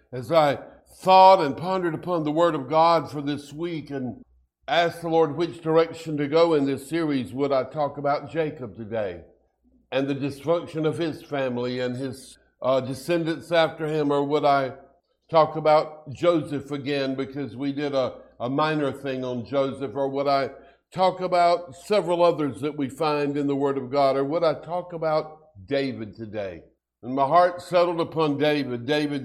As I thought and pondered upon the Word of God for this week and asked the Lord which direction to go in this series, would I talk about Jacob today and the dysfunction of his family and his descendants after him, or would I talk about Joseph again because we did a minor thing on Joseph, or would I talk about several others that we find in the Word of God, or would I talk about David today? And my heart settled upon David,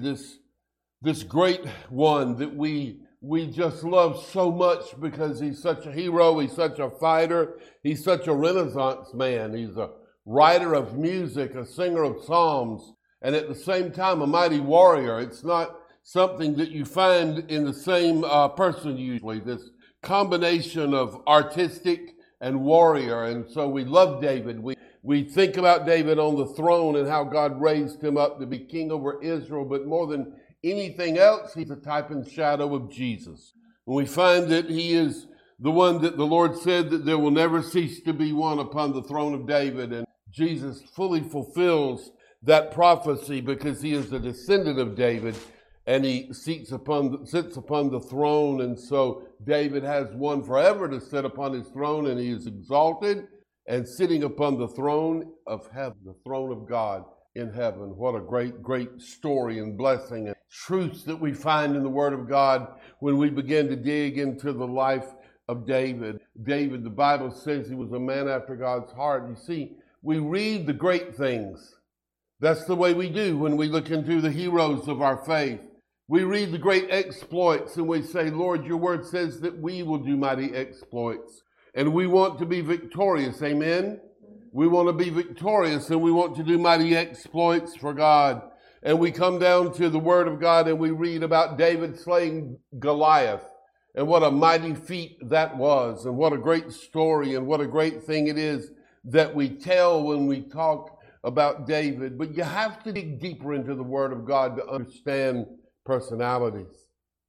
this great one that we just love so much because he's such a hero, he's such a fighter, he's such a Renaissance man. He's a writer of music, a singer of psalms, and at the same time a mighty warrior. It's not something that you find in the same person usually, this combination of artistic and warrior. And so we love David. We think about David on the throne and how God raised him up to be king over Israel, but more than anything else, he's a type and shadow of Jesus. And we find that he is the one that the Lord said that there will never cease to be one upon the throne of David. And Jesus fully fulfills that prophecy because he is a descendant of David and he sits upon the throne. And so David has one forever to sit upon his throne, and he is exalted and sitting upon the throne of heaven, the throne of God in heaven. What a great, great story and blessing and truths that we find in the Word of God when we begin to dig into the life of David. David, the Bible says he was a man after God's heart. You see, we read the great things. That's the way we do when we look into the heroes of our faith. We read the great exploits and we say, Lord, your word says that we will do mighty exploits. And we want to be victorious, amen? We want to be victorious and we want to do mighty exploits for God. And we come down to the Word of God and we read about David slaying Goliath and what a mighty feat that was, and what a great story and what a great thing it is that we tell when we talk about David. But you have to dig deeper into the Word of God to understand personalities,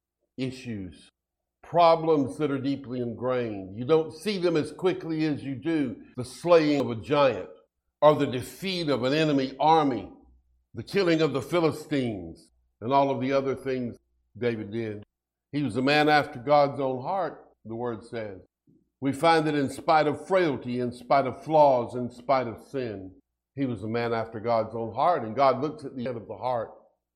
issues, problems that are deeply ingrained. You don't see them as quickly as you do the slaying of a giant or the defeat of an enemy army, the killing of the Philistines, and all of the other things David did. He was a man after God's own heart, the word says. We find that in spite of frailty, in spite of flaws, in spite of sin, he was a man after God's own heart, and God looks at the end of the heart.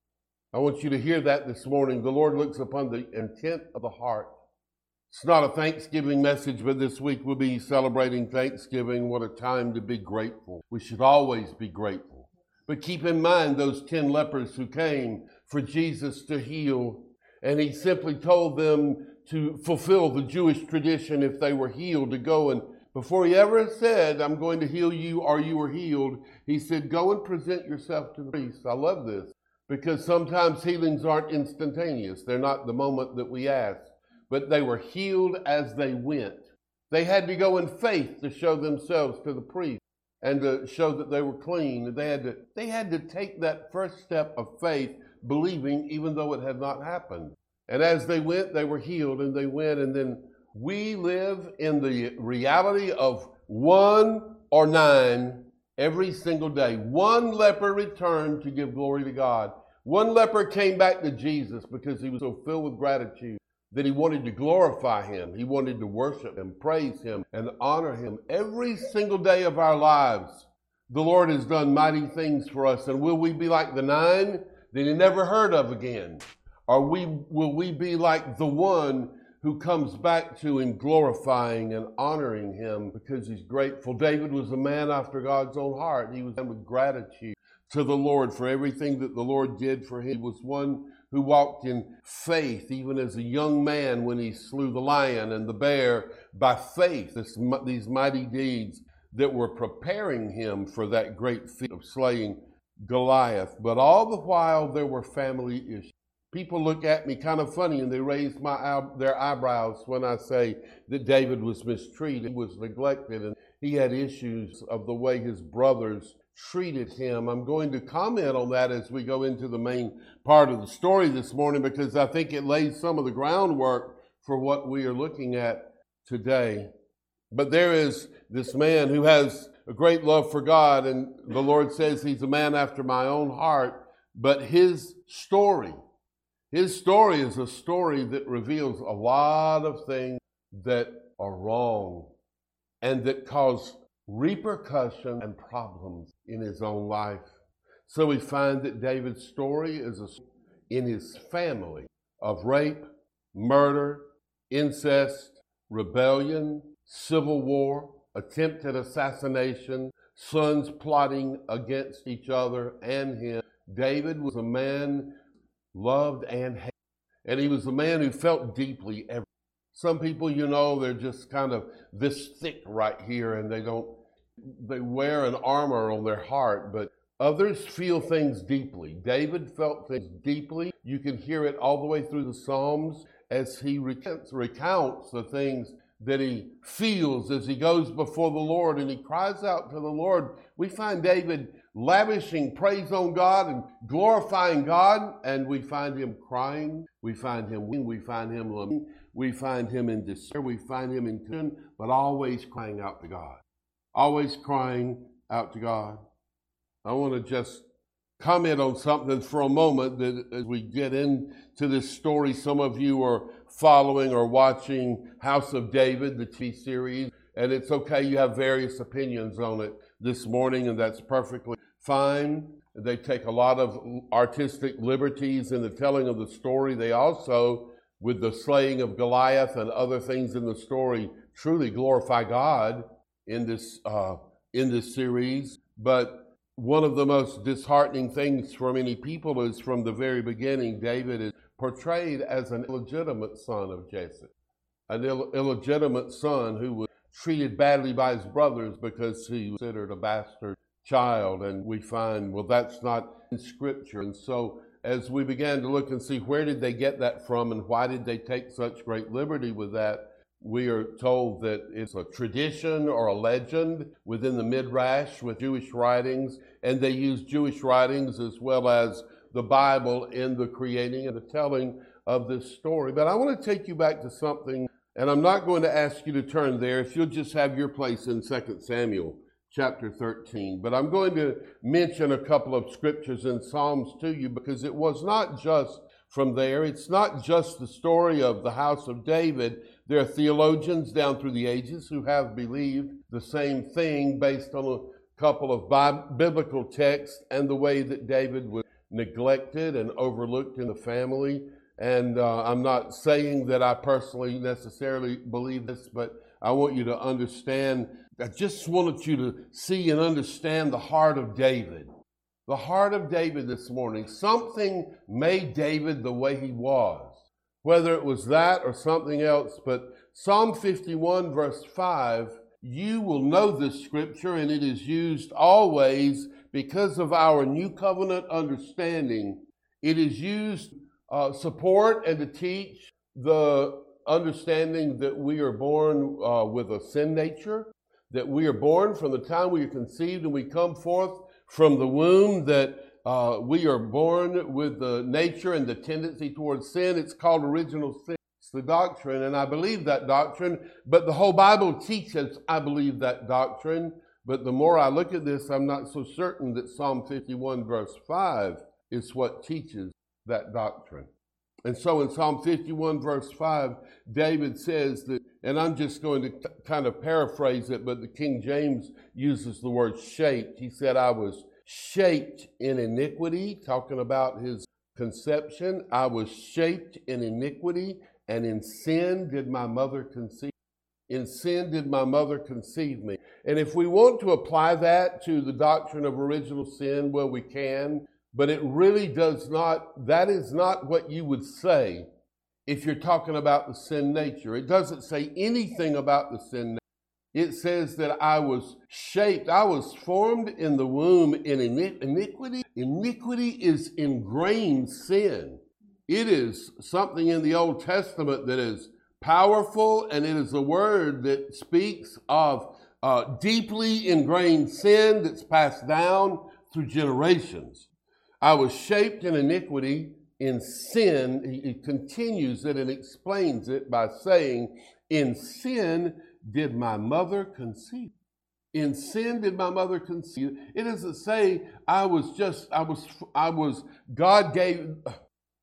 I want you to hear that this morning. The Lord looks upon the intent of the heart. It's not a Thanksgiving message, but this week we'll be celebrating Thanksgiving. What a time to be grateful. We should always be grateful. But keep in mind those 10 lepers who came for Jesus to heal, and he simply told them to fulfill the Jewish tradition if they were healed, to go, and before he ever said, I'm going to heal you or you were healed, he said, go and present yourself to the priest. I love this because sometimes healings aren't instantaneous. They're not the moment that we ask. But they were healed as they went. They had to go in faith to show themselves to the priest and to show that they were clean. They had to take that first step of faith, believing even though it had not happened. And as they went, they were healed, and they went. And then we live in the reality of 1 or 9 every single day. One leper returned to give glory to God. One leper came back to Jesus because he was so filled with gratitude that he wanted to glorify him. He wanted to worship him, praise him, and honor him. Every single day of our lives, the Lord has done mighty things for us. And will we be like the 9 that he never heard of again? Or will we be like the one who comes back to him, glorifying and honoring him because he's grateful? David was a man after God's own heart. He was a man with gratitude to the Lord for everything that the Lord did for him. He was one who walked in faith, even as a young man when he slew the lion and the bear, by faith, these mighty deeds that were preparing him for that great feat of slaying Goliath. But all the while, there were family issues. People look at me kind of funny and they raise their eyebrows when I say that David was mistreated, he was neglected, and he had issues of the way his brothers treated him. I'm going to comment on that as we go into the main part of the story this morning because I think it lays some of the groundwork for what we are looking at today. But there is this man who has a great love for God, and the Lord says he's a man after my own heart, but his story His story is a story that reveals a lot of things that are wrong and that cause repercussion and problems in his own life. So we find that David's story is in his family of rape, murder, incest, rebellion, civil war, attempted assassination, sons plotting against each other and him. David was a man loved and hated, and he was a man who felt deeply. Some people, they're just kind of this thick right here, and they wear an armor on their heart, but others feel things deeply. David felt things deeply. You can hear it all the way through the Psalms as he recounts the things that he feels as he goes before the Lord and he cries out to the Lord. We find David lavishing praise on God and glorifying God, and we find him crying, we find him weeping, we find him lamenting, we find him in despair, we find him in confusion, but always crying out to God. Always crying out to God. I want to just comment on something for a moment that as we get into this story, some of you are following or watching House of David, the TV series, and it's okay, you have various opinions on it this morning, and that's perfectly fine. They take a lot of artistic liberties in the telling of the story. They also, with the slaying of Goliath and other things in the story, truly glorify God in this series. But one of the most disheartening things for many people is from the very beginning, David is portrayed as an illegitimate son of Jesse, an illegitimate son who was treated badly by his brothers because he was considered a bastard child. And we find, well, that's not in Scripture. And so as we began to look and see where did they get that from and why did they take such great liberty with that, we are told that it's a tradition or a legend within the Midrash with Jewish writings, and they use Jewish writings as well as the Bible in the creating and the telling of this story. But I want to take you back to something, and I'm not going to ask you to turn there. If you'll just have your place in 2 Samuel chapter 13. But I'm going to mention a couple of scriptures in Psalms to you because it was not just from there. It's not just the story of the house of David. There are theologians down through the ages who have believed the same thing based on a couple of biblical texts and the way that David was neglected and overlooked in the family. And I'm not saying that I personally necessarily believe this, but I want you to understand. I just wanted you to see and understand the heart of David. The heart of David this morning. Something made David the way he was. Whether it was that or something else, but Psalm 51 verse 5, you will know this scripture, and it is used always because of our new covenant understanding. It is used to support and to teach the understanding that we are born with a sin nature, that we are born from the time we are conceived and we come forth from the womb, that we are born with the nature and the tendency towards sin. It's called original sin. It's the doctrine, and I believe that doctrine, but the whole Bible teaches I believe that doctrine. But the more I look at this, I'm not so certain that Psalm 51 verse 5 is what teaches that doctrine. And so in Psalm 51 verse 5, David says that, and I'm just going to kind of paraphrase it, but the King James uses the word shaped. He said, I was shaped in iniquity, talking about his conception. I was shaped in iniquity, and in sin did my mother conceive. In sin did my mother conceive me. And if we want to apply that to the doctrine of original sin, well, we can, but it really does not, that is not what you would say if you're talking about the sin nature. It doesn't say anything about the sin nature. It says that I was shaped, I was formed in the womb in iniquity. Iniquity is ingrained sin. It is something in the Old Testament that is powerful, and it is a word that speaks of deeply ingrained sin that's passed down through generations. I was shaped in iniquity, in sin. He continues it and explains it by saying, in sin did my mother conceive. In sin did my mother conceive. It doesn't say God gave,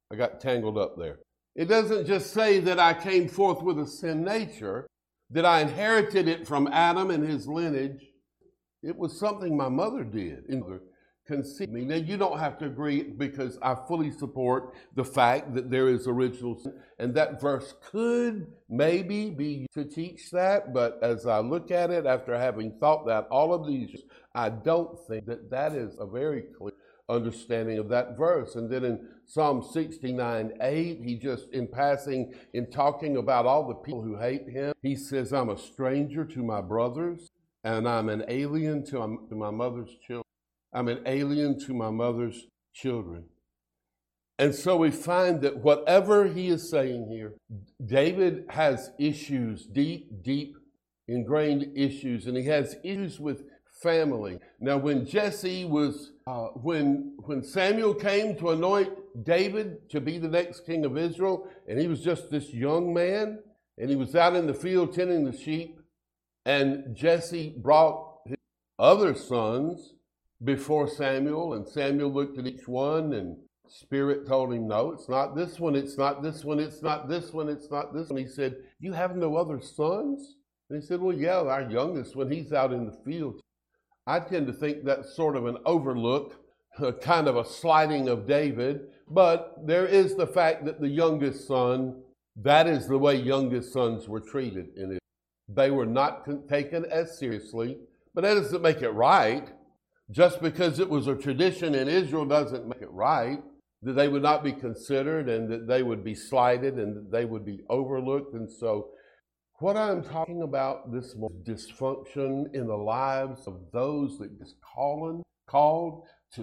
I got tangled up there. It doesn't just say that I came forth with a sin nature, that I inherited it from Adam and his lineage. It was something my mother did. Conceived me. Now, you don't have to agree, because I fully support the fact that there is original sin, and that verse could maybe be to teach that, but as I look at it after having thought that all of these years, I don't think that that is a very clear understanding of that verse. And then in Psalm 69:8, he just, in passing, in talking about all the people who hate him, he says, I'm a stranger to my brothers, and I'm an alien to my mother's children. I'm an alien to my mother's children. And so we find that whatever he is saying here, David has issues, deep ingrained issues, and he has issues with family. Now, when Jesse was, when Samuel came to anoint David to be the next king of Israel, and he was just this young man, and he was out in the field tending the sheep, and Jesse brought his other sons before Samuel, and Samuel looked at each one, and Spirit told him, no, it's not this one, it's not this one, it's not this one, it's not this one. He said, you have no other sons? And he said, well, yeah, our youngest one, he's out in the field. I tend to think that's sort of an overlook, kind of a slighting of David, but there is the fact that the youngest son, that is the way youngest sons were treated in it. They were not taken as seriously, but that doesn't make it right. Just because it was a tradition in Israel doesn't make it right, that they would not be considered and that they would be slighted and that they would be overlooked. And so what I'm talking about this morning, dysfunction in the lives of those that is called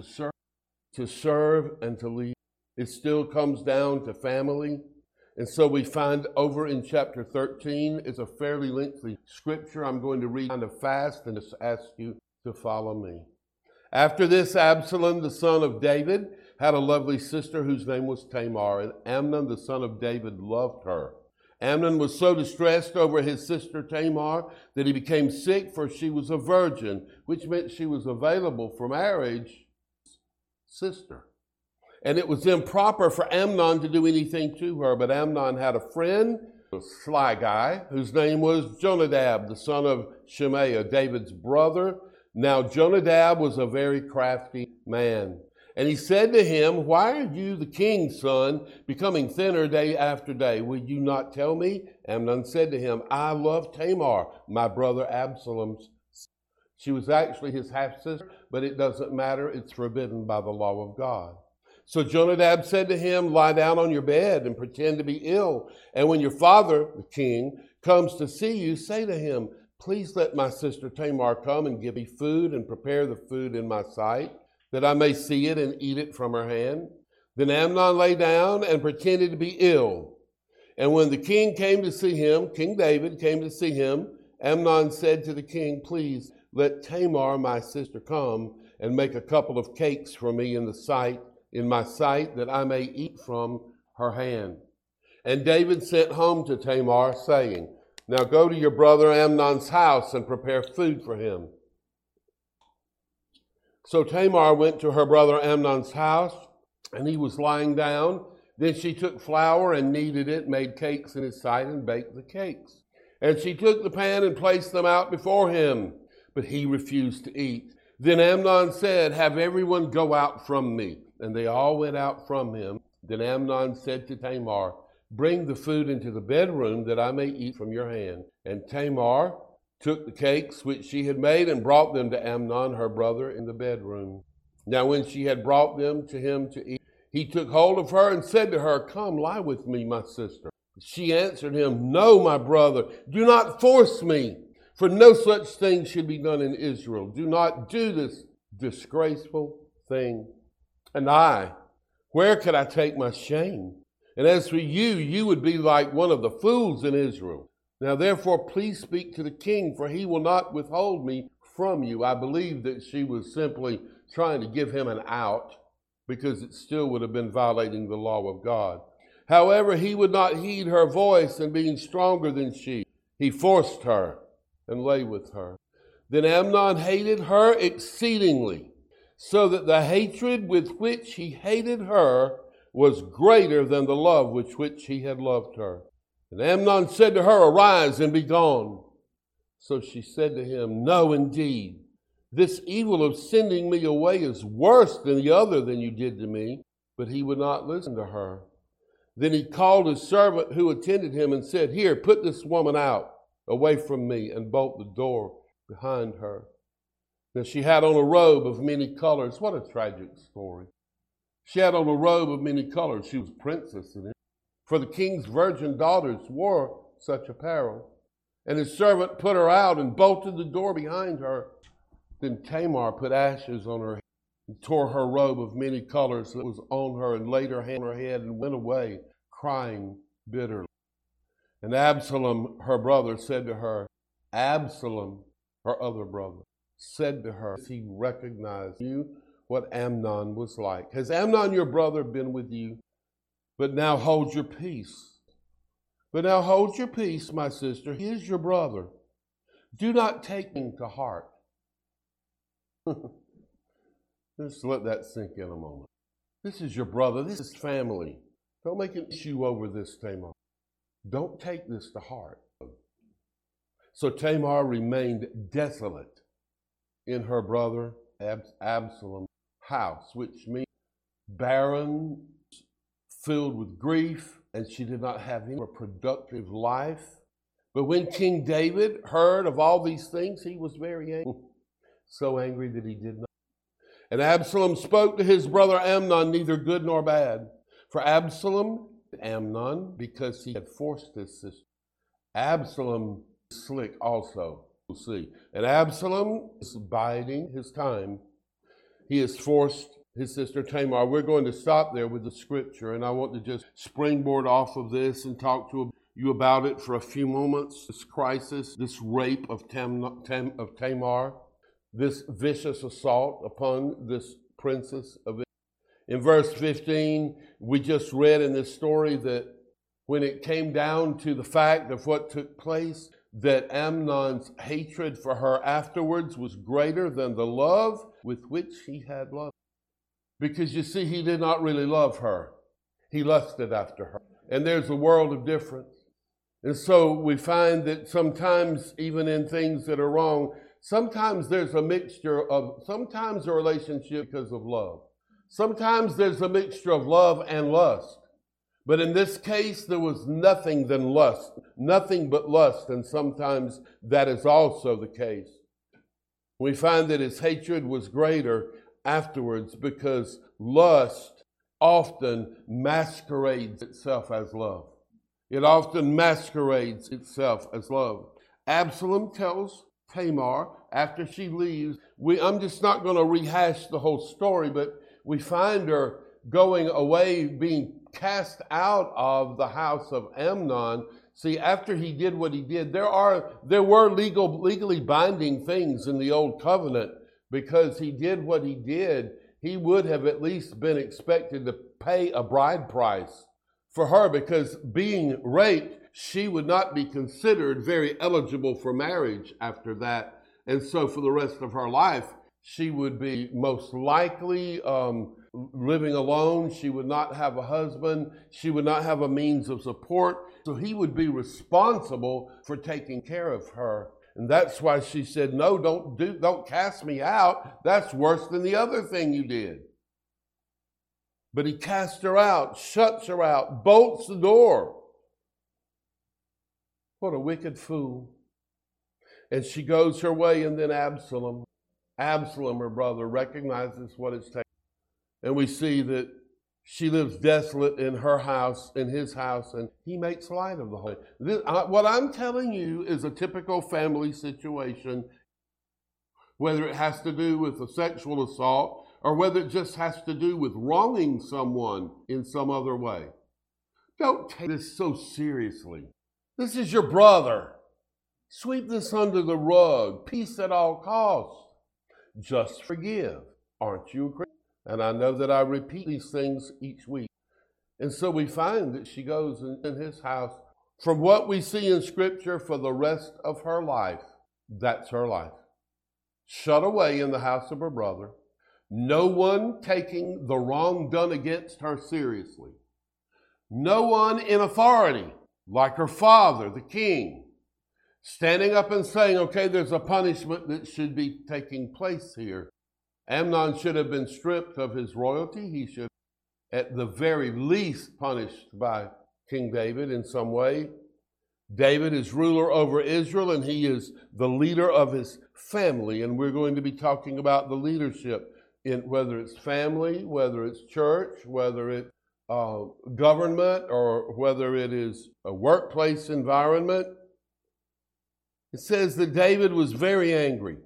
to serve and to lead. It still comes down to family. And so we find over in chapter 13, it's a fairly lengthy scripture. I'm going to read kind of fast and just ask you to follow me. After this, Absalom, the son of David, had a lovely sister whose name was Tamar, and Amnon, the son of David, loved her. Amnon was so distressed over his sister Tamar that he became sick, for she was a virgin, which meant she was available for marriage. Sister. And it was improper for Amnon to do anything to her, but Amnon had a friend, a sly guy, whose name was Jonadab, the son of Shemaiah, David's brother. Now Jonadab was a very crafty man. And he said to him, why are you, the king's son, becoming thinner day after day? Will you not tell me? Amnon said to him, I love Tamar, my brother Absalom's. She was actually his half-sister, but it doesn't matter. It's forbidden by the law of God. So Jonadab said to him, lie down on your bed and pretend to be ill. And when your father, the king, comes to see you, say to him, please let my sister Tamar come and give me food and prepare the food in my sight, that I may see it and eat it from her hand. Then Amnon lay down and pretended to be ill. And when the king came to see him, King David came to see him, Amnon said to the king, please let Tamar, my sister, come and make a couple of cakes for me in my sight, that I may eat from her hand. And David sent home to Tamar, saying, now go to your brother Amnon's house and prepare food for him. So Tamar went to her brother Amnon's house, and he was lying down. Then she took flour and kneaded it, made cakes in his sight, and baked the cakes. And she took the pan and placed them out before him, but he refused to eat. Then Amnon said, have everyone go out from me. And they all went out from him. Then Amnon said to Tamar, bring the food into the bedroom, that I may eat from your hand. And Tamar took the cakes which she had made and brought them to Amnon, her brother, in the bedroom. Now when she had brought them to him to eat, he took hold of her and said to her, come, lie with me, my sister. She answered him, no, my brother, do not force me, for no such thing should be done in Israel. Do not do this disgraceful thing. And where could I take my shame? And as for you, you would be like one of the fools in Israel. Now therefore, please speak to the king, for he will not withhold me from you. I believe that she was simply trying to give him an out, because it still would have been violating the law of God. However, he would not heed her voice, and being stronger than she, he forced her and lay with her. Then Amnon hated her exceedingly, so that the hatred with which he hated her was greater than the love with which he had loved her. And Amnon said to her, Arise and be gone. So she said to him, No, indeed, this evil of sending me away is worse than the other than you did to me. But he would not listen to her. Then he called his servant who attended him and said, Here, put this woman out away from me and bolt the door behind her. Now she had on a robe of many colors. What a tragic story. She had on a robe of many colors. She was princess in it. For the king's virgin daughters wore such apparel. And his servant put her out and bolted the door behind her. Then Tamar put ashes on her head and tore her robe of many colors that was on her and laid her hand on her head and went away, crying bitterly. And Absalom, her brother, said to her, Absalom, her other brother, said to her, as he recognized you, what Amnon was like. Has Amnon, your brother, been with you? But now hold your peace. But now hold your peace, my sister. He is your brother. Do not take him to heart. Just let that sink in a moment. This is your brother. This is family. Don't make an issue over this, Tamar. Don't take this to heart. So Tamar remained desolate in her brother Absalom's house, which means barren, filled with grief, and she did not have any productive life. But when King David heard of all these things, he was very angry, so angry that he did not. And Absalom spoke to his brother Amnon, neither good nor bad. For Absalom, Amnon, because he had forced his sister. Absalom slick also, we'll see. And Absalom is biding his time. He has forced his sister Tamar. We're going to stop there with the scripture, and I want to just springboard off of this and talk to you about it for a few moments. This crisis, this rape of Tamar, this vicious assault upon this princess of Israel. In verse 15, we just read in this story that when it came down to the fact of what took place, that Amnon's hatred for her afterwards was greater than the love with which he had loved. Because you see, he did not really love her. He lusted after her. And there's a world of difference. And so we find that sometimes, even in things that are wrong, sometimes there's a mixture of, sometimes a relationship because of love. Sometimes there's a mixture of love and lust. But in this case, there was nothing than lust, nothing but lust, and sometimes that is also the case. We find that his hatred was greater afterwards because lust often masquerades itself as love. It often masquerades itself as love. Absalom tells Tamar after she leaves, I'm just not going to rehash the whole story, but we find her going away, being cast out of the house of Amnon. See, after he did what he did, there were legally binding things in the old covenant. Because he did what he did, he would have at least been expected to pay a bride price for her, because being raped, she would not be considered very eligible for marriage after that. And so for the rest of her life, she would be most likely living alone. She would not have a husband. She would not have a means of support. So he would be responsible for taking care of her. And that's why she said, no, don't cast me out. That's worse than the other thing you did. But he cast her out, shuts her out, bolts the door. What a wicked fool. And she goes her way, and then Absalom, her brother, recognizes what it's taken. And we see that she lives desolate in her house, in his house, and he makes light of the whole thing. What I'm telling you is a typical family situation, whether it has to do with a sexual assault or whether it just has to do with wronging someone in some other way. Don't take this so seriously. This is your brother. Sweep this under the rug. Peace at all costs. Just forgive. Aren't you a Christian? And I know that I repeat these things each week. And so we find that she goes in his house. From what we see in Scripture for the rest of her life, that's her life. Shut away in the house of her brother. No one taking the wrong done against her seriously. No one in authority, like her father, the king, standing up and saying, okay, there's a punishment that should be taking place here. Amnon should have been stripped of his royalty. He should, at the very least, punished by King David in some way. David is ruler over Israel, and he is the leader of his family. And we're going to be talking about the leadership in whether it's family, whether it's church, whether it's government, or whether it is a workplace environment. It says that David was very angry.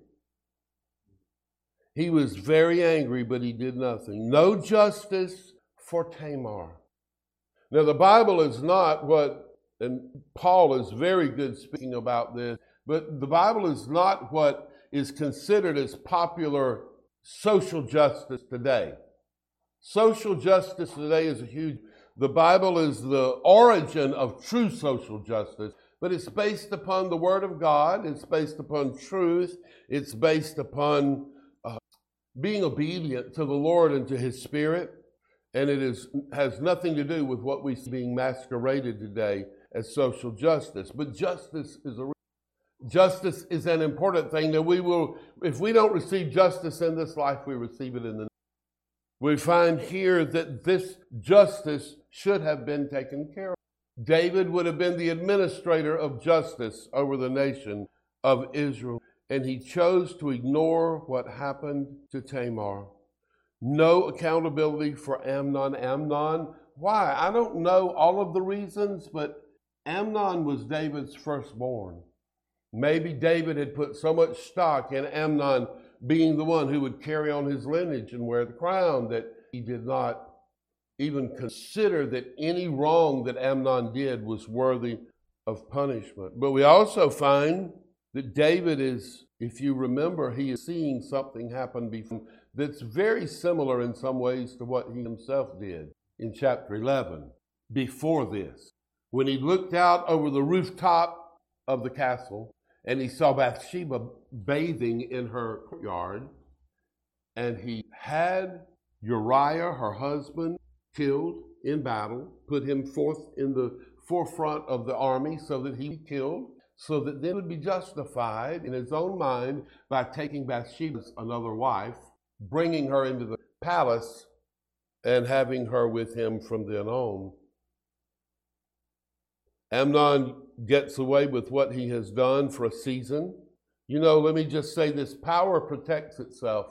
He was very angry, but he did nothing. No justice for Tamar. Now, the Bible is not what, and Paul is very good speaking about this, but the Bible is not what is considered as popular social justice today. Social justice today is the Bible is the origin of true social justice, but it's based upon the Word of God, it's based upon truth, it's based upon being obedient to the Lord and to His Spirit, and it has nothing to do with what we see being masqueraded today as social justice. But justice is an important thing that we will, if we don't receive justice in this life, we receive it in the next. We find here that this justice should have been taken care of. David would have been the administrator of justice over the nation of Israel, and he chose to ignore what happened to Tamar. No accountability for Amnon. Amnon, why? I don't know all of the reasons, but Amnon was David's firstborn. Maybe David had put so much stock in Amnon being the one who would carry on his lineage and wear the crown that he did not even consider that any wrong that Amnon did was worthy of punishment. But we also find that David is, if you remember, he is seeing something happen before that's very similar in some ways to what he himself did in chapter 11 before this. When he looked out over the rooftop of the castle and he saw Bathsheba bathing in her courtyard, and he had Uriah, her husband, killed in battle, put him forth in the forefront of the army so that he be killed, so that then would be justified in his own mind by taking Bathsheba, another wife, bringing her into the palace and having her with him from then on. Amnon gets away with what he has done for a season. You know, let me just say this, power protects itself.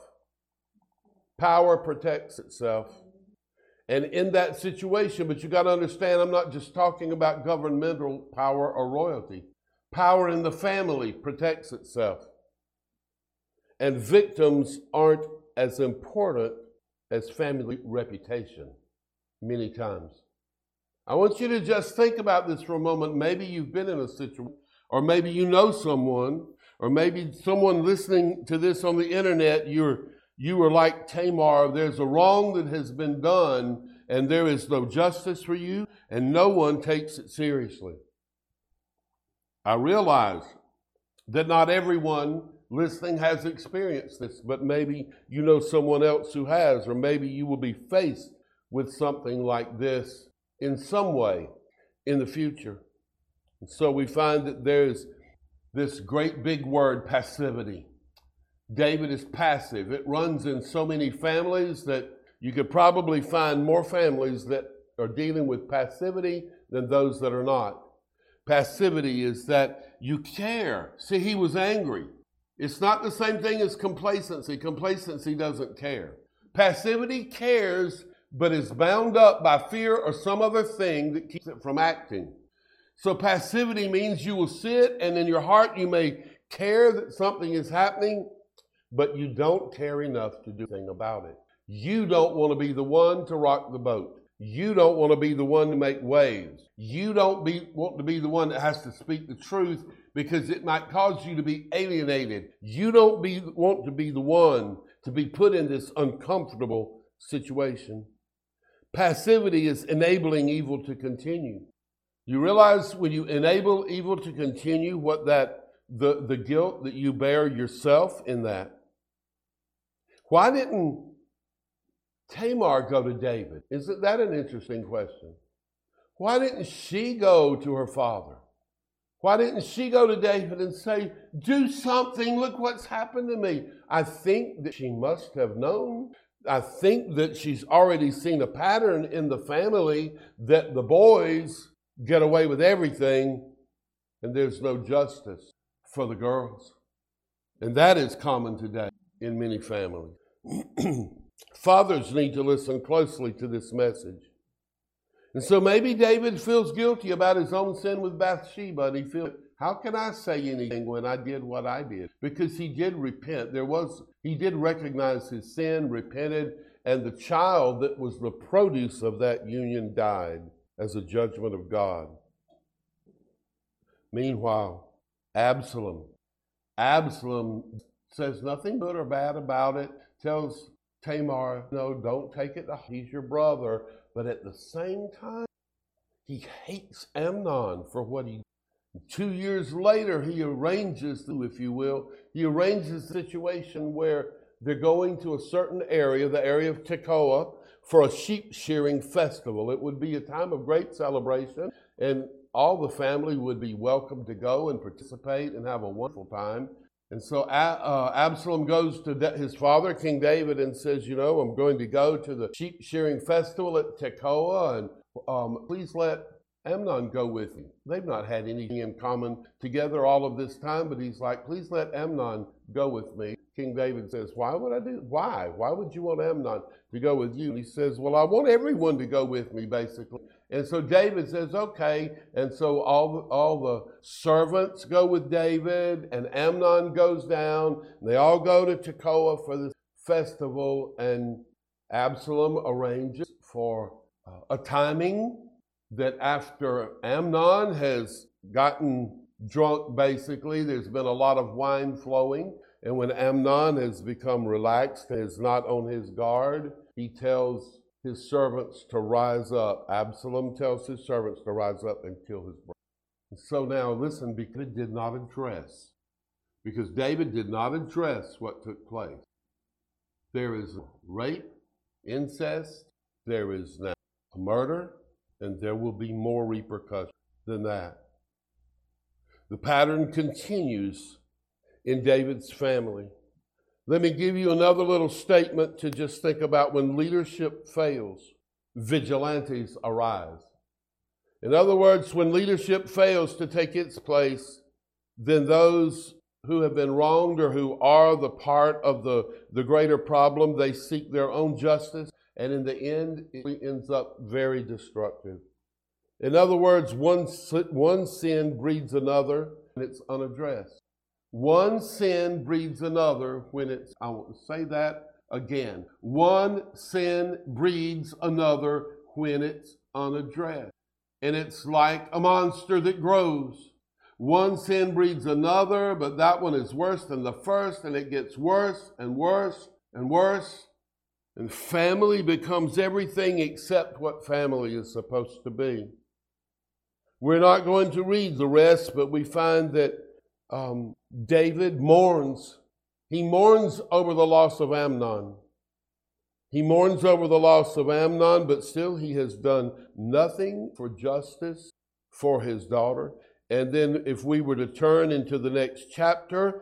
Power protects itself. And in that situation, but you got to understand, I'm not just talking about governmental power or royalty. Power in the family protects itself. And victims aren't as important as family reputation many times. I want you to just think about this for a moment. Maybe you've been in a situation, or maybe you know someone, or maybe someone listening to this on the internet, you were like Tamar. There's a wrong that has been done, and there is no justice for you, and no one takes it seriously. I realize that not everyone listening has experienced this, but maybe you know someone else who has, or maybe you will be faced with something like this in some way in the future. And so we find that there's this great big word, passivity. David is passive. It runs in so many families that you could probably find more families that are dealing with passivity than those that are not. Passivity is that you care. See, he was angry. It's not the same thing as complacency. Complacency doesn't care. Passivity cares, but is bound up by fear or some other thing that keeps it from acting. So passivity means you will sit, and in your heart you may care that something is happening, but you don't care enough to do anything about it. You don't want to be the one to rock the boat. You don't want to be the one to make waves. You don't want to be the one that has to speak the truth because it might cause you to be alienated. You don't want to be the one to be put in this uncomfortable situation. Passivity is enabling evil to continue. You realize when you enable evil to continue, what the guilt that you bear yourself in that. Why didn't Tamar go to David? Isn't that an interesting question? Why didn't she go to her father? Why didn't she go to David and say, do something, look what's happened to me? I think that she must have known. I think that she's already seen a pattern in the family that the boys get away with everything and there's no justice for the girls. And that is common today in many families. Fathers need to listen closely to this message. And so maybe David feels guilty about his own sin with Bathsheba, and he feels, how can I say anything when I did what I did? Because he did repent. He did recognize his sin, repented, and the child that was the produce of that union died as a judgment of God. Meanwhile, Absalom says nothing good or bad about it, tells Tamar, no, don't take it. He's your brother. But at the same time, he hates Amnon for what he did. 2 years later, he arranges, if you will, the situation where they're going to a certain area, the area of Tekoa, for a sheep shearing festival. It would be a time of great celebration, and all the family would be welcome to go and participate and have a wonderful time. And so Absalom goes to his father, King David, and says, I'm going to go to the sheep shearing festival at Tekoa, and please let Amnon go with you. They've not had anything in common together all of this time, but he's like, please let Amnon go with me. King David says, why would I do? Why? Why would you want Amnon to go with you? And he says, well, I want everyone to go with me, basically. And so David says, okay. And so all the servants go with David, and Amnon goes down. They all go to Tekoa for this festival, and Absalom arranges for a timing that after Amnon has gotten drunk, basically, there's been a lot of wine flowing. And when Amnon has become relaxed and is not on his guard, he tells his servants to rise up. Absalom tells his servants to rise up and kill his brother. And so now listen, because David did not address what took place. There is rape, incest, there is now a murder, and there will be more repercussions than that. The pattern continues in David's family. Let me give you another little statement to just think about. When leadership fails, vigilantes arise. In other words, when leadership fails to take its place, then those who have been wronged or who are the part of the greater problem, they seek their own justice, and in the end, it ends up very destructive. In other words, one sin breeds another, and it's unaddressed. One sin breeds another when it's, I want to say that again. One sin breeds another when it's unaddressed. And it's like a monster that grows. One sin breeds another, but that one is worse than the first, and it gets worse and worse and worse. And family becomes everything except what family is supposed to be. We're not going to read the rest, but we find that David mourns. He mourns over the loss of Amnon. He mourns over the loss of Amnon, but still he has done nothing for justice for his daughter. And then if we were to turn into the next chapter,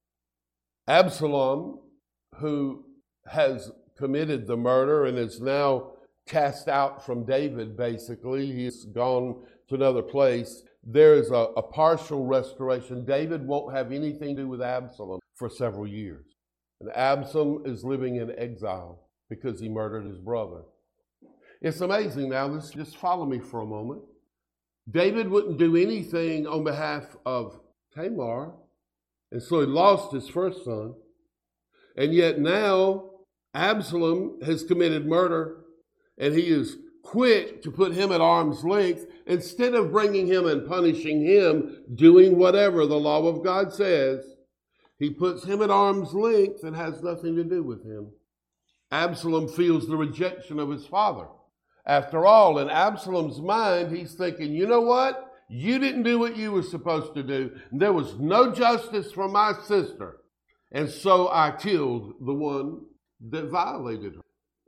Absalom, who has committed the murder and is now cast out from David, basically, he's gone to another place. There is a partial restoration. David won't have anything to do with Absalom for several years. And Absalom is living in exile because he murdered his brother. It's amazing now. Just follow me for a moment. David wouldn't do anything on behalf of Tamar, and so he lost his first son. And yet now Absalom has committed murder, and he is quick to put him at arm's length instead of bringing him and punishing him, doing whatever the law of God says. He puts him at arm's length and has nothing to do with him. Absalom feels the rejection of his father. After all, in Absalom's mind, he's thinking, you know what? You didn't do what you were supposed to do. There was no justice for my sister. And so I killed the one that violated her.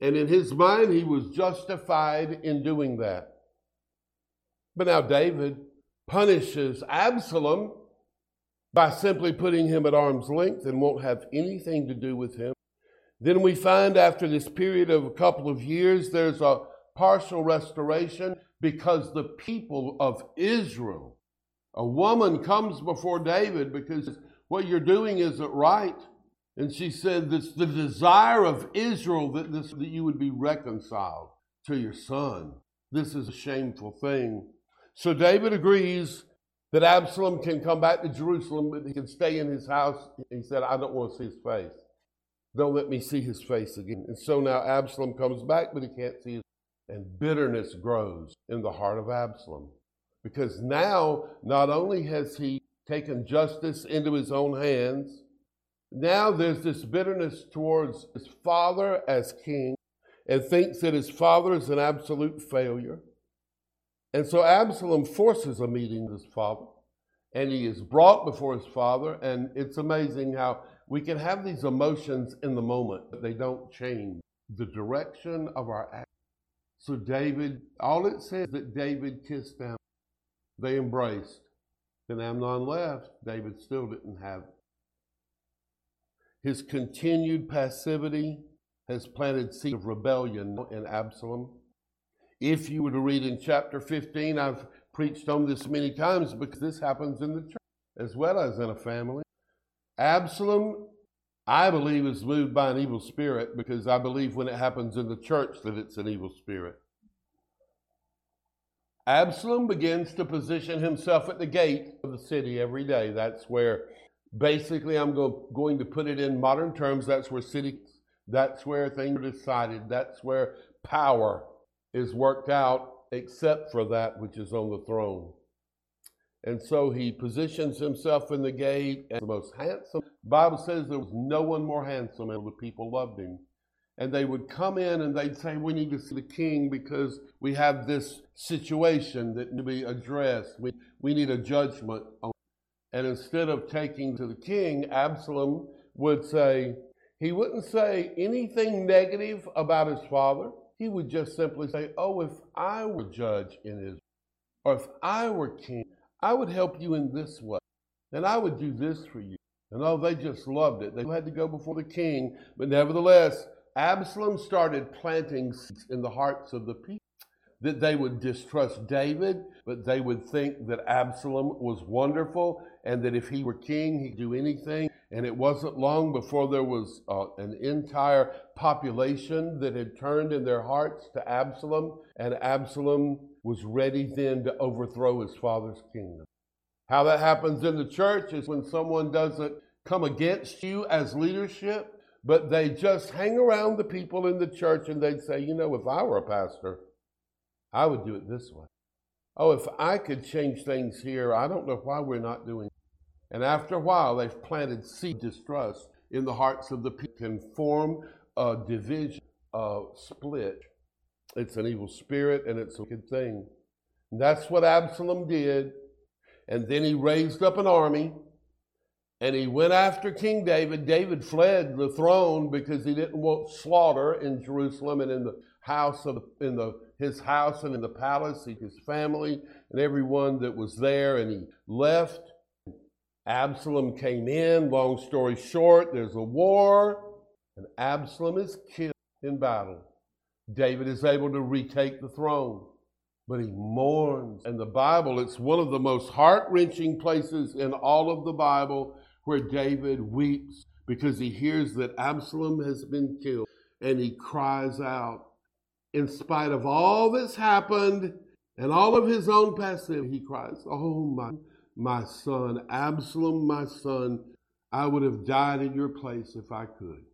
And in his mind, he was justified in doing that. But now David punishes Absalom by simply putting him at arm's length and won't have anything to do with him. Then we find after this period of a couple of years, there's a partial restoration because the people of Israel, a woman comes before David because what you're doing isn't right. And she said, "This the desire of Israel that you would be reconciled to your son. This is a shameful thing." So David agrees that Absalom can come back to Jerusalem, but he can stay in his house. He said, "I don't want to see his face. Don't let me see his face again." And so now Absalom comes back, but he can't see his face. And bitterness grows in the heart of Absalom. Because now, not only has he taken justice into his own hands, now there's this bitterness towards his father as king, and thinks that his father is an absolute failure. And so Absalom forces a meeting with his father, and he is brought before his father, and it's amazing how we can have these emotions in the moment, but they don't change the direction of our action. So David, all it says that David kissed Amnon. They embraced. Then Amnon left. David still didn't have it. His continued passivity has planted seeds of rebellion in Absalom. If you were to read in chapter 15, I've preached on this many times because this happens in the church as well as in a family. Absalom, I believe, is moved by an evil spirit because I believe when it happens in the church that it's an evil spirit. Absalom begins to position himself at the gate of the city every day. That's where, basically, I'm going to put it in modern terms, that's where that's where things are decided. That's where power is worked out, except for that which is on the throne. And so he positions himself in the gate, and the most handsome. The Bible says there was no one more handsome, and the people loved him. And they would come in and they'd say, "We need to see the king because we have this situation that needs to be addressed. We need a judgment on it." And instead of taking to the king, Absalom would say, he wouldn't say anything negative about his father. He would just simply say, "Oh, if I were judge in Israel, or if I were king, I would help you in this way, and I would do this for you." And oh, they just loved it. They had to go before the king, but nevertheless, Absalom started planting seeds in the hearts of the people that they would distrust David, but they would think that Absalom was wonderful and that if he were king, he'd do anything. And it wasn't long before there was an entire population that had turned in their hearts to Absalom, and Absalom was ready then to overthrow his father's kingdom. How that happens in the church is when someone doesn't come against you as leadership, but they just hang around the people in the church and they'd say, "You know, if I were a pastor, I would do it this way. Oh, if I could change things here, I don't know why we're not doing it." And after a while, they've planted seed distrust in the hearts of the people and form a division, a split. It's an evil spirit and it's a good thing. And that's what Absalom did. And then he raised up an army and he went after King David. David fled the throne because he didn't want slaughter in Jerusalem and in the house his house and in the palace, his family and everyone that was there. And he left. Absalom came in. Long story short, there's a war, and Absalom is killed in battle. David is able to retake the throne, but he mourns. And the Bible, it's one of the most heart-wrenching places in all of the Bible where David weeps because he hears that Absalom has been killed, and he cries out. In spite of all that's happened and all of his own passivity, he cries, "Oh, my son, Absalom, my son, I would have died in your place if I could."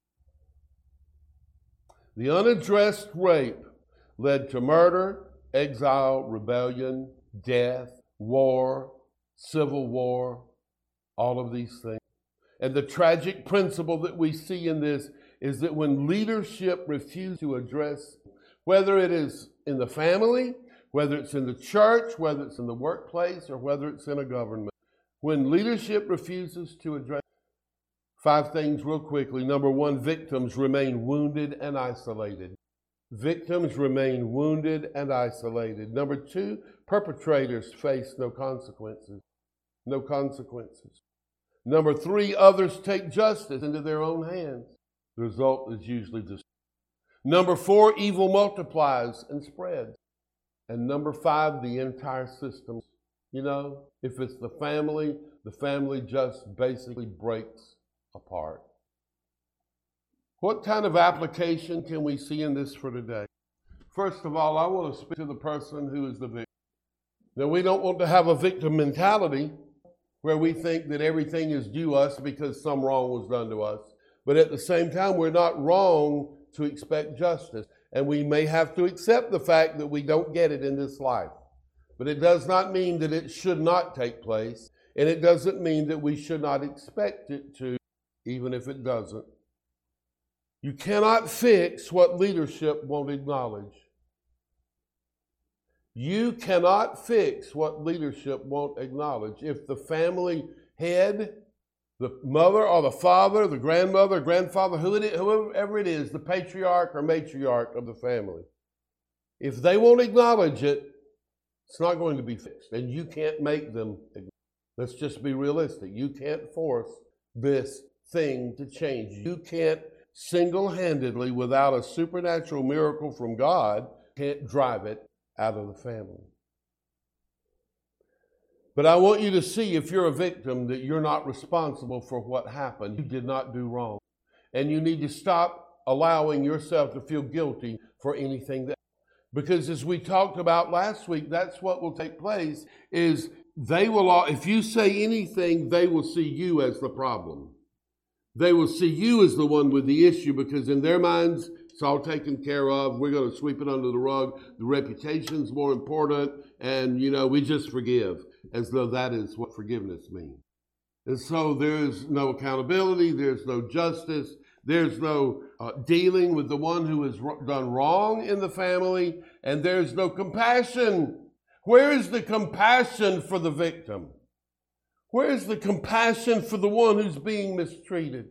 The unaddressed rape led to murder, exile, rebellion, death, war, civil war, all of these things. And the tragic principle that we see in this is that when leadership refuses to address, whether it is in the family, whether it's in the church, whether it's in the workplace, or whether it's in a government, when leadership refuses to address, 5 things real quickly. Number 1, victims remain wounded and isolated. Victims remain wounded and isolated. Number 2, perpetrators face no consequences. No consequences. Number 3, others take justice into their own hands. The result is usually destruction. Number 4, evil multiplies and spreads. And number 5, the entire system. You know, if it's the family just basically breaks apart. What kind of application can we see in this for today? First of all, I want to speak to the person who is the victim. Now, we don't want to have a victim mentality where we think that everything is due us because some wrong was done to us. But at the same time, we're not wrong to expect justice. And we may have to accept the fact that we don't get it in this life. But it does not mean that it should not take place. And it doesn't mean that we should not expect it to, even if it doesn't. You cannot fix what leadership won't acknowledge. You cannot fix what leadership won't acknowledge. If the family head, the mother or the father, the grandmother, grandfather, whoever it is, the patriarch or matriarch of the family, if they won't acknowledge it, it's not going to be fixed. And you can't make them. Let's just be realistic. You can't force this thing to change. You can't single-handedly, without a supernatural miracle from God, can't drive it out of the family. But I want you to see, if you're a victim, that you're not responsible for what happened. You did not do wrong. And you need to stop allowing yourself to feel guilty for anything that, because as we talked about last week, that's what will take place, is they will, if you say anything, they will see you as the problem. They will see you as the one with the issue, because in their minds, it's all taken care of. We're going to sweep it under the rug. The reputation's more important. And, we just forgive, as though that is what forgiveness means. And so there's no accountability. There's no justice. There's no dealing with the one who has done wrong in the family. And there's no compassion. Where is the compassion for the victim? Where is the compassion for the one who's being mistreated?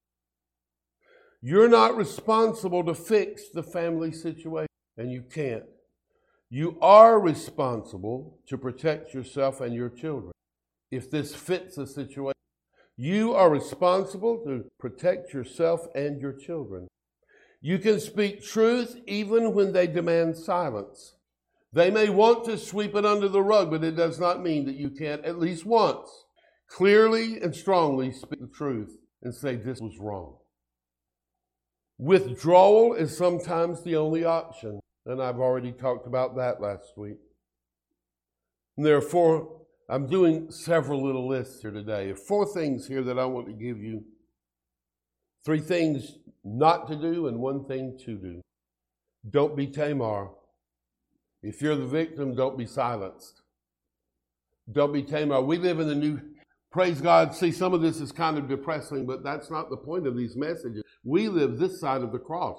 You're not responsible to fix the family situation, and you can't. You are responsible to protect yourself and your children. If this fits the situation, you are responsible to protect yourself and your children. You can speak truth even when they demand silence. They may want to sweep it under the rug, but it does not mean that you can't at least once clearly and strongly speak the truth and say this was wrong. Withdrawal is sometimes the only option, and I've already talked about that last week. And therefore, I'm doing several little lists here today. 4 things here that I want to give you. 3 things not to do and 1 thing to do. Don't be Tamar. If you're the victim, don't be silenced. Don't be Tamar. We live in the new, praise God. See, some of this is kind of depressing, but that's not the point of these messages. We live this side of the cross.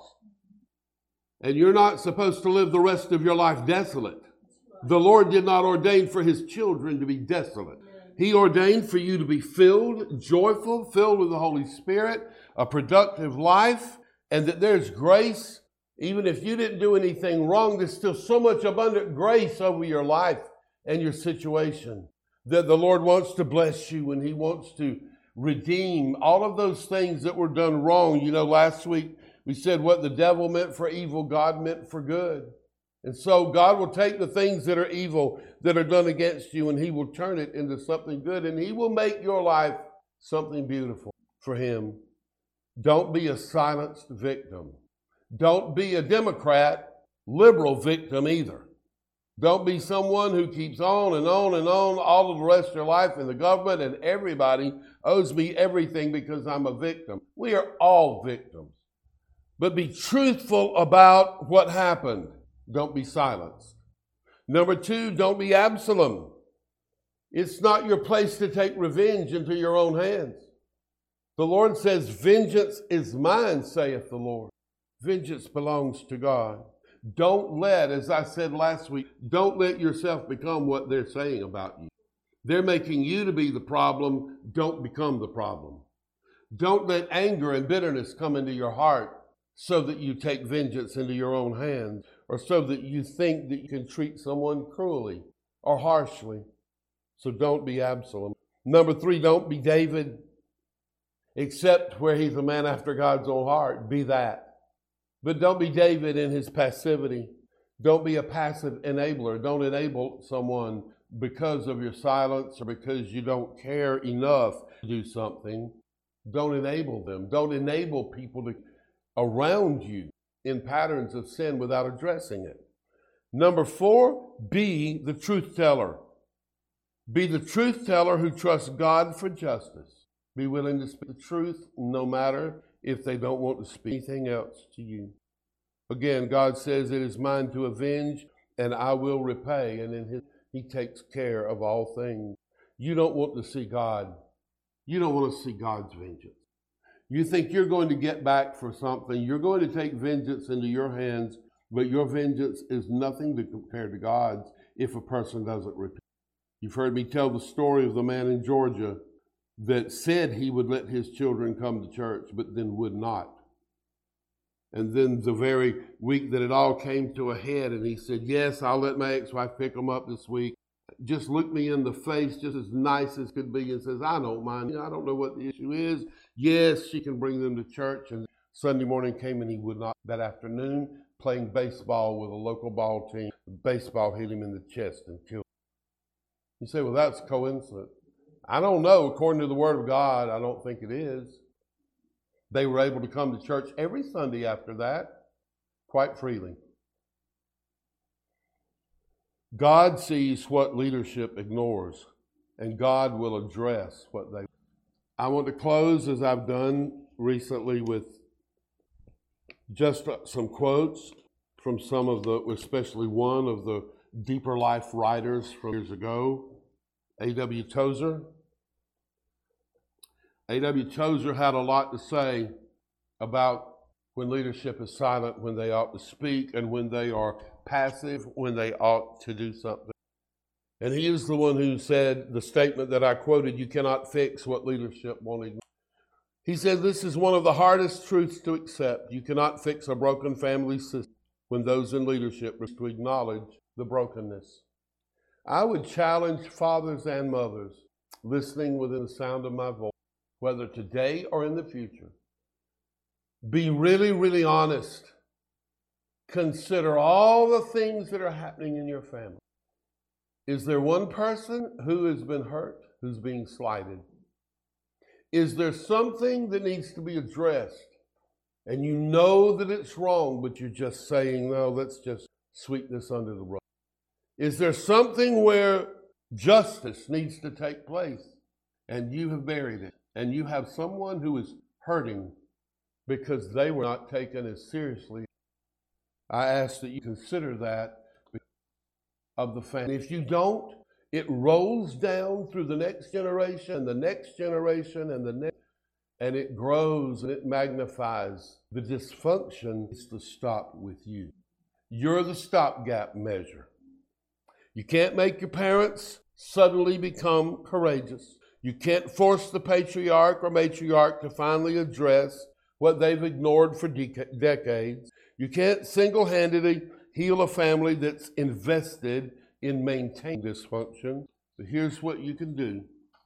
And you're not supposed to live the rest of your life desolate. The Lord did not ordain for his children to be desolate. He ordained for you to be filled, joyful, filled with the Holy Spirit, a productive life, and that there's grace. Even if you didn't do anything wrong, there's still so much abundant grace over your life and your situation that the Lord wants to bless you, and he wants to redeem all of those things that were done wrong. Last week we said what the devil meant for evil, God meant for good. And so God will take the things that are evil, that are done against you, and he will turn it into something good, and he will make your life something beautiful for him. Don't be a silenced victim. Don't be a Democrat, liberal victim either. Don't be someone who keeps on and on and on all of the rest of their life, and the government and everybody owes me everything because I'm a victim. We are all victims. But be truthful about what happened. Don't be silenced. Number 2, don't be Absalom. It's not your place to take revenge into your own hands. The Lord says, vengeance is mine, saith the Lord. Vengeance belongs to God. Don't let, as I said last week, don't let yourself become what they're saying about you. They're making you to be the problem. Don't become the problem. Don't let anger and bitterness come into your heart so that you take vengeance into your own hands, or so that you think that you can treat someone cruelly or harshly. So don't be Absalom. Number 3, don't be David, except where he's a man after God's own heart. Be that. But don't be David in his passivity. Don't be a passive enabler. Don't enable someone because of your silence or because you don't care enough to do something. Don't enable them. Don't enable people around you in patterns of sin without addressing it. Number 4, be the truth teller. Be the truth teller who trusts God for justice. Be willing to speak the truth no matter if they don't want to speak anything else to you. Again, God says, it is mine to avenge and I will repay. And in He takes care of all things. You don't want to see God. You don't want to see God's vengeance. You think you're going to get back for something. You're going to take vengeance into your hands, but your vengeance is nothing to compare to God's if a person doesn't repent. You've heard me tell the story of the man in Georgia that said he would let his children come to church, but then would not. And then the very week that it all came to a head, and he said, yes, I'll let my ex-wife pick them up this week. Just looked me in the face, just as nice as could be, and says, I don't mind. I don't know what the issue is. Yes, she can bring them to church. And Sunday morning came and he would not. That afternoon, playing baseball with a local ball team, the baseball hit him in the chest and killed him. You say, well, that's coincidence. I don't know. According to the Word of God, I don't think it is. They were able to come to church every Sunday after that, quite freely. God sees what leadership ignores, and God will address what they. I want to close, as I've done recently, with just some quotes from some of the, especially one of the deeper life writers from years ago, A.W. Tozer. A.W. Tozer had a lot to say about when leadership is silent, when they ought to speak, and when they are passive, when they ought to do something. And he is the one who said the statement that I quoted, you cannot fix what leadership won't ignore. He said this is one of the hardest truths to accept. You cannot fix a broken family system when those in leadership are to acknowledge the brokenness. I would challenge fathers and mothers listening within the sound of my voice, whether today or in the future, be really, really honest. Consider all the things that are happening in your family. Is there one person who has been hurt, who's being slighted? Is there something that needs to be addressed? And you know that it's wrong, but you're just saying, no, let's just sweep this under the rug. Is there something where justice needs to take place and you have buried it? And you have someone who is hurting because they were not taken as seriously. I ask that you consider that of the family. If you don't, it rolls down through the next generation and the next generation and the next, and it grows and it magnifies. The dysfunction is to stop with you. You're the stopgap measure. You can't make your parents suddenly become courageous. You can't force the patriarch or matriarch to finally address what they've ignored for decades. You can't single-handedly heal a family that's invested in maintaining dysfunction. But here's what you can do.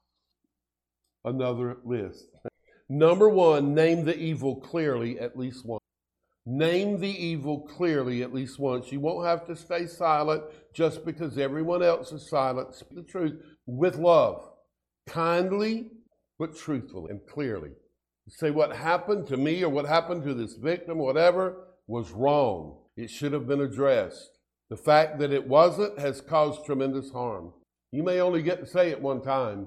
Another list. Number 1, name the evil clearly at least once. Name the evil clearly at least once. You won't have to stay silent just because everyone else is silent. Speak the truth with love. Kindly, but truthfully and clearly. Say what happened to me or what happened to this victim, whatever, was wrong. It should have been addressed. The fact that it wasn't has caused tremendous harm. You may only get to say it one time.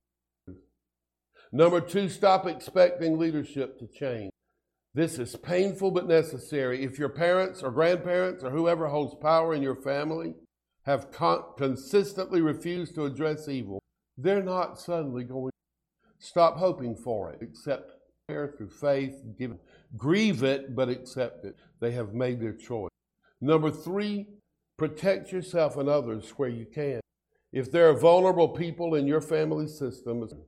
Number 2, stop expecting leadership to change. This is painful but necessary. If your parents or grandparents or whoever holds power in your family have consistently refused to address evil, they're not suddenly going to stop hoping for it. Accept prayer through faith. Grieve it, but accept it. They have made their choice. Number 3, protect yourself and others where you can. If there are vulnerable people in your family system,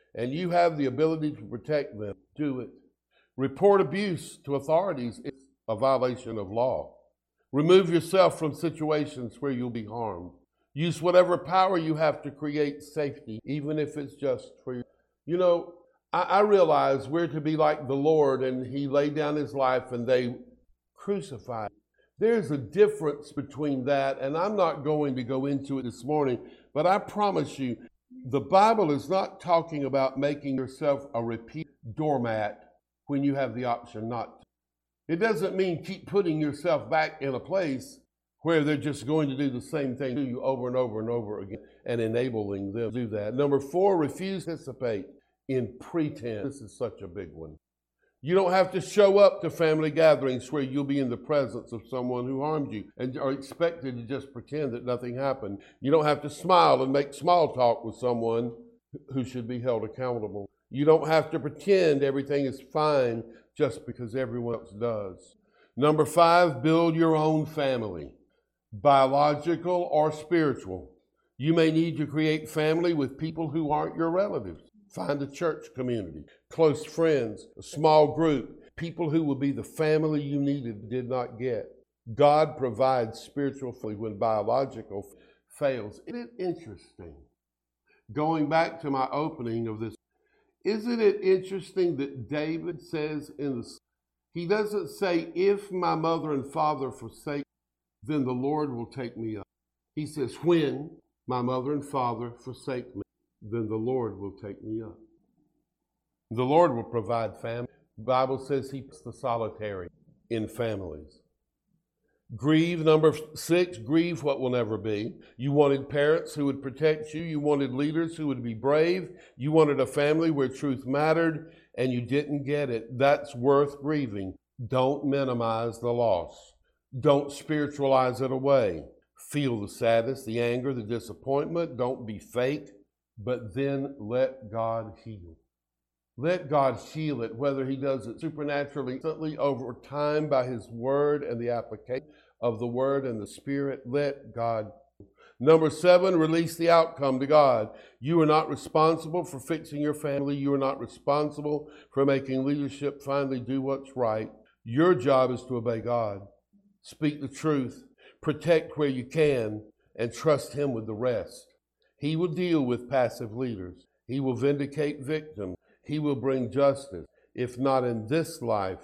and you have the ability to protect them, do it. Report abuse to authorities. It's a violation of law. Remove yourself from situations where you'll be harmed. Use whatever power you have to create safety, even if it's just for you. You know, I realize we're to be like the Lord, and he laid down his life and they crucified. There's a difference between that, and I'm not going to go into it this morning, but I promise you, the Bible is not talking about making yourself a repeat doormat when you have the option not to. It doesn't mean keep putting yourself back in a place where they're just going to do the same thing to you over and over and over again and enabling them to do that. Number 4, refuse to participate in pretense. This is such a big one. You don't have to show up to family gatherings where you'll be in the presence of someone who harmed you and are expected to just pretend that nothing happened. You don't have to smile and make small talk with someone who should be held accountable. You don't have to pretend everything is fine just because everyone else does. Number 5, build your own family, biological or spiritual. You may need to create family with people who aren't your relatives. Find a church community, close friends, a small group, people who will be the family you needed did not get. God provides spiritual family when biological fails. Isn't it interesting? Going back to my opening of this, isn't it interesting that David says he doesn't say, if my mother and father forsake, then the Lord will take me up. He says, when my mother and father forsake me, then the Lord will take me up. The Lord will provide family. The Bible says he puts the solitary in families. Grieve, number 6, grieve what will never be. You wanted parents who would protect you. You wanted leaders who would be brave. You wanted a family where truth mattered, and you didn't get it. That's worth grieving. Don't minimize the loss. Don't spiritualize it away. Feel the sadness, the anger, the disappointment. Don't be fake, but then let God heal. Let God heal it, whether he does it supernaturally, instantly, over time by his word and the application of the word and the Spirit. Let God. Number 7, release the outcome to God. You are not responsible for fixing your family. You are not responsible for making leadership finally do what's right. Your job is to obey God. Speak the truth. Protect where you can and trust him with the rest. He will deal with passive leaders. He will vindicate victims. He will bring justice. If not in this life,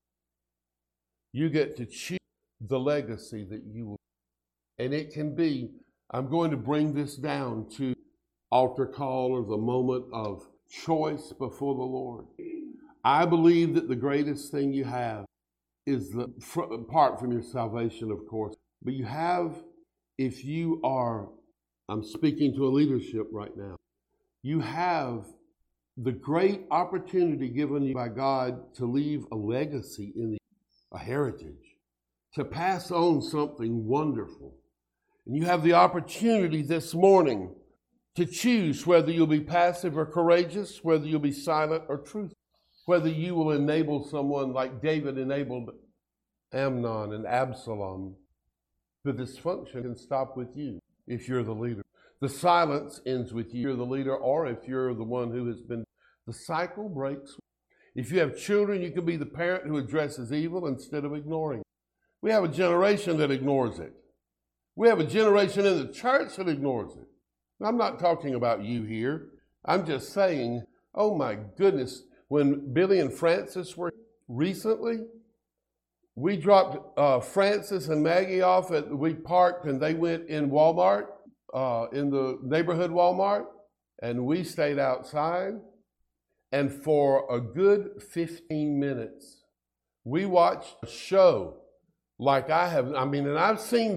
you get to choose the legacy that you will. And it can be, I'm going to bring this down to altar call or the moment of choice before the Lord. I believe that the greatest thing you have is apart from your salvation, of course, but you have, if you are, I'm speaking to a leadership right now, you have the great opportunity given you by God to leave a legacy a heritage, to pass on something wonderful. And you have the opportunity this morning to choose whether you'll be passive or courageous, whether you'll be silent or truthful, whether you will enable someone like David enabled Amnon and Absalom. The dysfunction can stop with you if you're the leader. The silence ends with you, if you're the leader, or if you're the one who has been. The cycle breaks. If you have children, you can be the parent who addresses evil instead of ignoring it. We have a generation that ignores it. We have a generation in the church that ignores it. I'm not talking about you here. I'm just saying, oh my goodness, when Billy and Francis were recently, we dropped Francis and Maggie off we parked and they went in Walmart, in the neighborhood Walmart, and we stayed outside. And for a good 15 minutes, we watched a show like and I've seen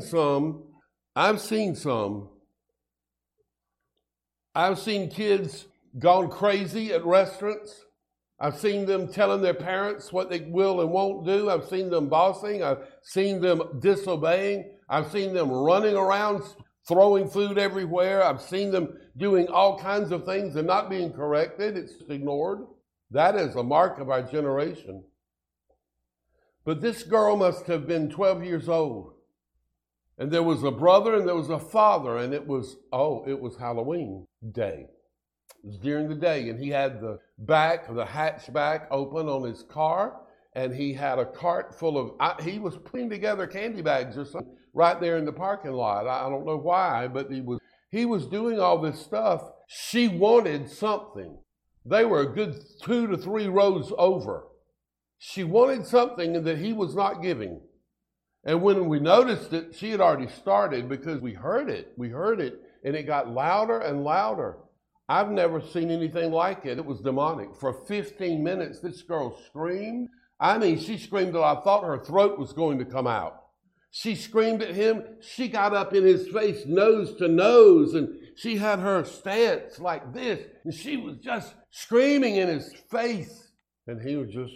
kids gone crazy at restaurants. I've seen them telling their parents what they will and won't do. I've seen them bossing. I've seen them disobeying. I've seen them running around, throwing food everywhere. I've seen them doing all kinds of things and not being corrected. It's ignored. That is a mark of our generation. But this girl must have been 12 years old. And there was a brother and there was a father, and it was Halloween day. It was during the day, and he had the hatchback open on his car, and he had a cart full of, he was putting together candy bags or something right there in the parking lot. I don't know why, but he was doing all this stuff. She wanted something. They were a good 2 to 3 rows over. She wanted something that he was not giving. And when we noticed it, she had already started because we heard it, and it got louder and louder. I've never seen anything like it. It was demonic. For 15 minutes, this girl screamed. I mean, she screamed till I thought her throat was going to come out. She screamed at him. She got up in his face, nose to nose, and she had her stance like this, and she was just screaming in his face. And he was just,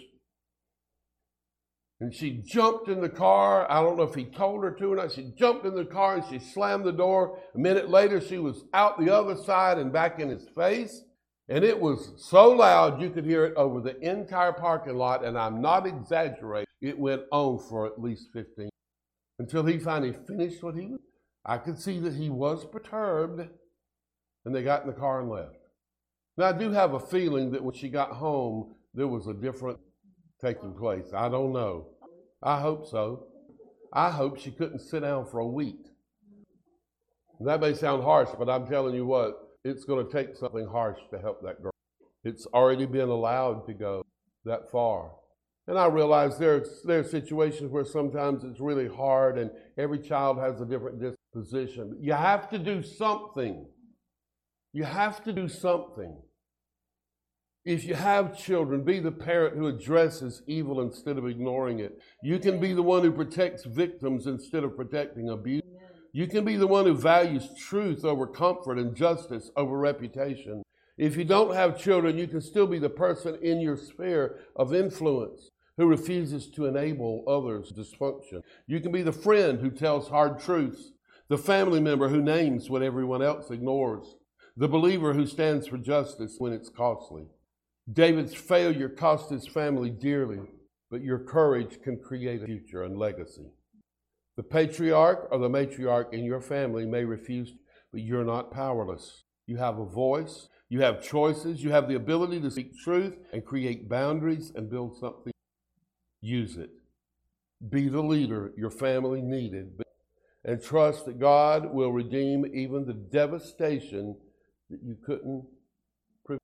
and she jumped in the car. I don't know if he told her to or not. She jumped in the car and she slammed the door. A minute later, she was out the other side and back in his face. And it was so loud you could hear it over the entire parking lot. And I'm not exaggerating. It went on for at least 15 until he finally finished what he was. I could see that he was perturbed. And they got in the car and left. Now, I do have a feeling that when she got home, there was a different taking place. I don't know. I hope so. I hope she couldn't sit down for a week. That may sound harsh, but I'm telling you what, it's going to take something harsh to help that girl. It's already been allowed to go that far. And I realize there are situations where sometimes it's really hard and every child has a different disposition. You have to do something. You have to do something. If you have children, be the parent who addresses evil instead of ignoring it. You can be the one who protects victims instead of protecting abuse. You can be the one who values truth over comfort and justice over reputation. If you don't have children, you can still be the person in your sphere of influence who refuses to enable others' dysfunction. You can be the friend who tells hard truths, the family member who names what everyone else ignores, the believer who stands for justice when it's costly. David's failure cost his family dearly, but your courage can create a future and legacy. The patriarch or the matriarch in your family may refuse, but you're not powerless. You have a voice, you have choices, you have the ability to speak truth and create boundaries and build something. Use it. Be the leader your family needed, and trust that God will redeem even the devastation that you couldn't prevent.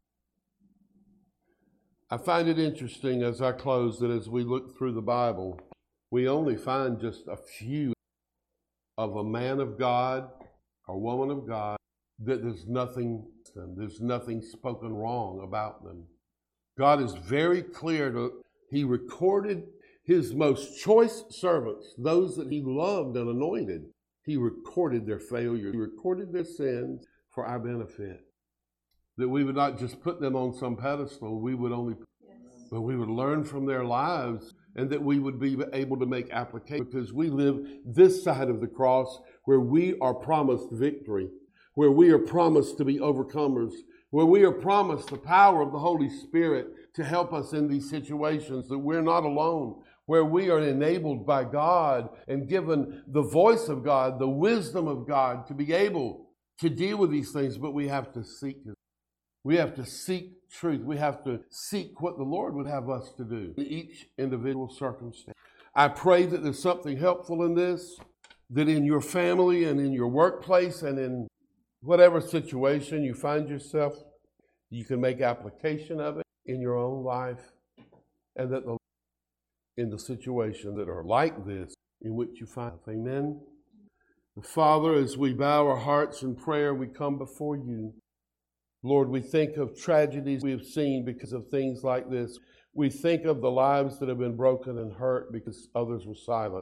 I find it interesting as I close that as we look through the Bible, we only find just a few of a man of God or woman of God that there's nothing spoken wrong about them. God is very clear. He recorded his most choice servants, those that he loved and anointed. He recorded their failures. He recorded their sins for our benefit. That we would not just put them on some pedestal, but we would learn from their lives, and that we would be able to make application, because we live this side of the cross where we are promised victory, where we are promised to be overcomers, where we are promised the power of the Holy Spirit to help us in these situations, that we're not alone, where we are enabled by God and given the voice of God, the wisdom of God to be able to deal with these things, but we have to seek it. We have to seek truth. We have to seek what the Lord would have us to do in each individual circumstance. I pray that there's something helpful in this, that in your family and in your workplace and in whatever situation you find yourself, you can make application of it in your own life, and that in the situations that are like this in which you find. Amen. Father, as we bow our hearts in prayer, we come before you. Lord, we think of tragedies we have seen because of things like this. We think of the lives that have been broken and hurt because others were silent.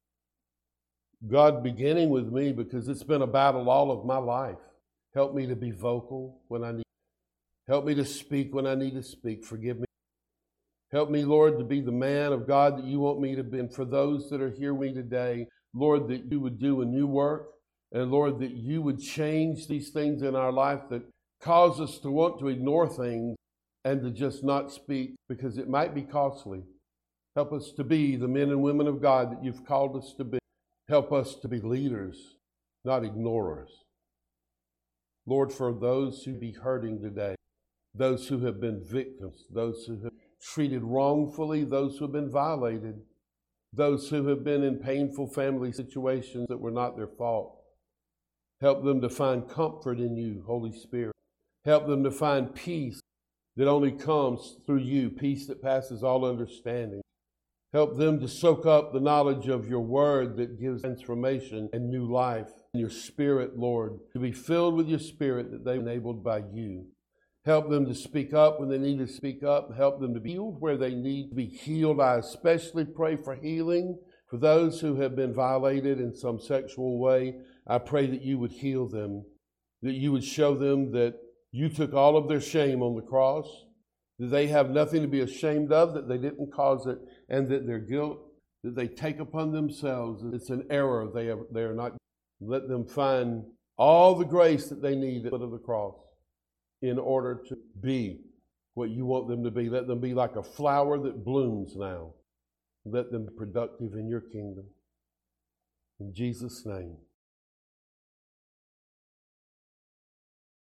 God, beginning with me, because it's been a battle all of my life. Help me to be vocal when I need. Help me to speak when I need to speak. Forgive me. Help me, Lord, to be the man of God that you want me to be. And for those that are here with me today, Lord, that you would do a new work. And Lord, that you would change these things in our life that cause us to want to ignore things and to just not speak because it might be costly. Help us to be the men and women of God that you've called us to be. Help us to be leaders, not ignorers. Lord, for those who be hurting today, those who have been victims, those who have been treated wrongfully, those who have been violated, those who have been in painful family situations that were not their fault. Help them to find comfort in you, Holy Spirit. Help them to find peace that only comes through you, peace that passes all understanding. Help them to soak up the knowledge of your word that gives transformation and new life. And your spirit, Lord, to be filled with your spirit that they are enabled by you. Help them to speak up when they need to speak up. Help them to be healed where they need to be healed. I especially pray for healing for those who have been violated in some sexual way. I pray that you would heal them, that you would show them that you took all of their shame on the cross, that they have nothing to be ashamed of, that they didn't cause it, and that their guilt that they take upon themselves, it's an error. They are not. Let them find all the grace that they need at the foot of the cross in order to be what you want them to be. Let them be like a flower that blooms now. Let them be productive in your kingdom. In Jesus' name.